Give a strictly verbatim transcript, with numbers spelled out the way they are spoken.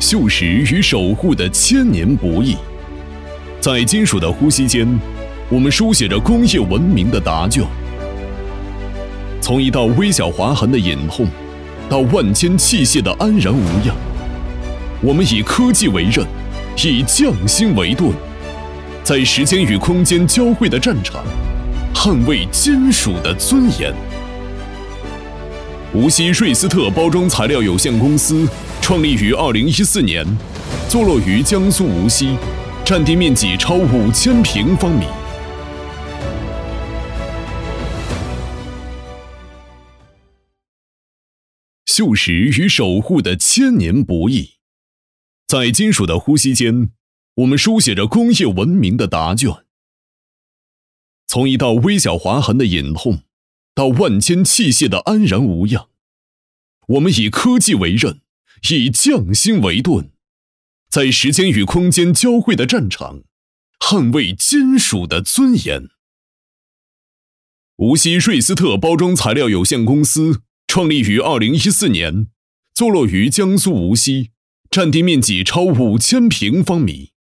锈蚀与守护的千年不易。在金属的呼吸间，我们书写着工业文明的答卷。从一道微小划痕的隐痛，到万千器械的安然无恙，我们以科技为刃，以匠心为盾，在时间与空间交汇的战场，捍卫金属的尊严。无锡瑞斯特包装材料有限公司创立于二零一四年，坐落于江苏无锡，占地面积超五千平方米。锈蚀与守护的千年不易。在金属的呼吸间，我们书写着工业文明的答卷。从一道微小划痕的隐痛，到万千器械的安然无恙，我们以科技为刃，以匠心为盾，在时间与空间交汇的战场，捍卫金属的尊严。无锡瑞斯特包装材料有限公司创立于二零一四年，坐落于江苏无锡，占地面积超五千平方米。